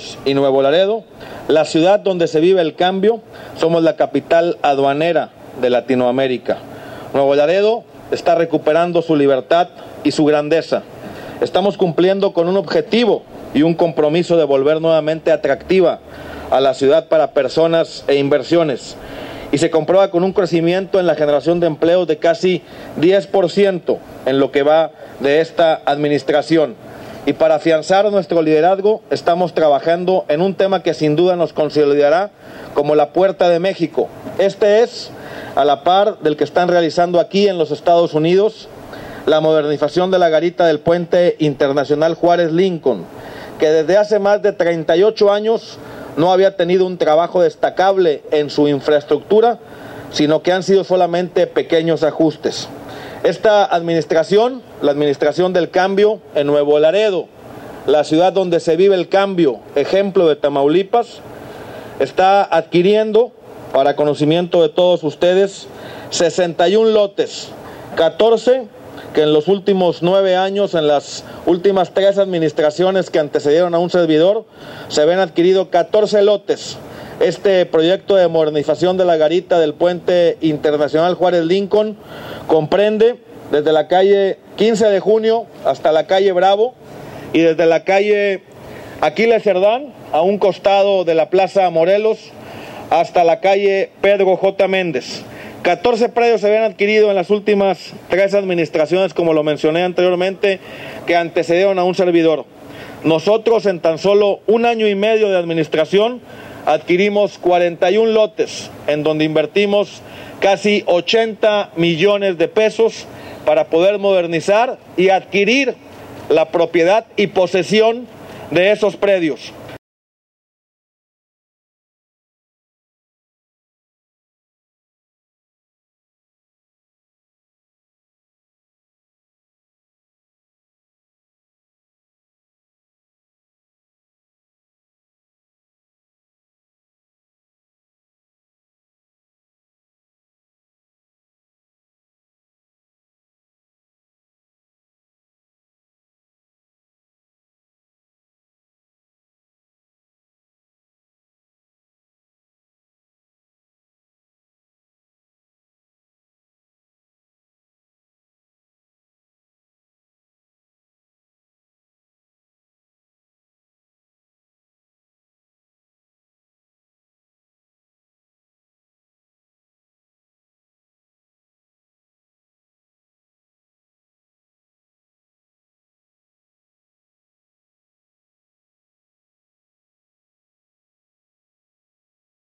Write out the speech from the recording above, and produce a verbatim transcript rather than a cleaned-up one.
Morelos y Nuevo Laredo, la ciudad donde se vive el cambio, somos la capital aduanera de Latinoamérica. Nuevo Laredo está recuperando su libertad y su grandeza. Estamos cumpliendo con un objetivo y un compromiso de volver nuevamente atractiva a la ciudad para personas e inversiones. Y se comprueba con un crecimiento en la generación de empleos de casi diez por ciento en lo que va de esta administración. Y para afianzar nuestro liderazgo, estamos trabajando en un tema que sin duda nos consolidará como la Puerta de México. Este es, a la par del que están realizando aquí en los Estados Unidos, la modernización de la garita del Puente Internacional Juárez Lincoln, que desde hace más de treinta y ocho años no había tenido un trabajo destacable en su infraestructura, sino que han sido solamente pequeños ajustes. Esta administración, la administración del cambio en Nuevo Laredo, la ciudad donde se vive el cambio, ejemplo de Tamaulipas, está adquiriendo, para conocimiento de todos ustedes, sesenta y un lotes, catorce que en los últimos nueve años, en las últimas tres administraciones que antecedieron a un servidor, se habían adquirido catorce lotes. Este proyecto de modernización de la garita del Puente Internacional Juárez Lincoln comprende desde la calle quince de junio hasta la calle Bravo y desde la calle Aquiles Cerdán, a un costado de la Plaza Morelos, hasta la calle Pedro J. Méndez. catorce predios se habían adquirido en las últimas tres administraciones, como lo mencioné anteriormente, que antecedieron a un servidor. Nosotros en tan solo un año y medio de administración adquirimos cuarenta y un lotes, en donde invertimos casi ochenta millones de pesos para poder modernizar y adquirir la propiedad y posesión de esos predios.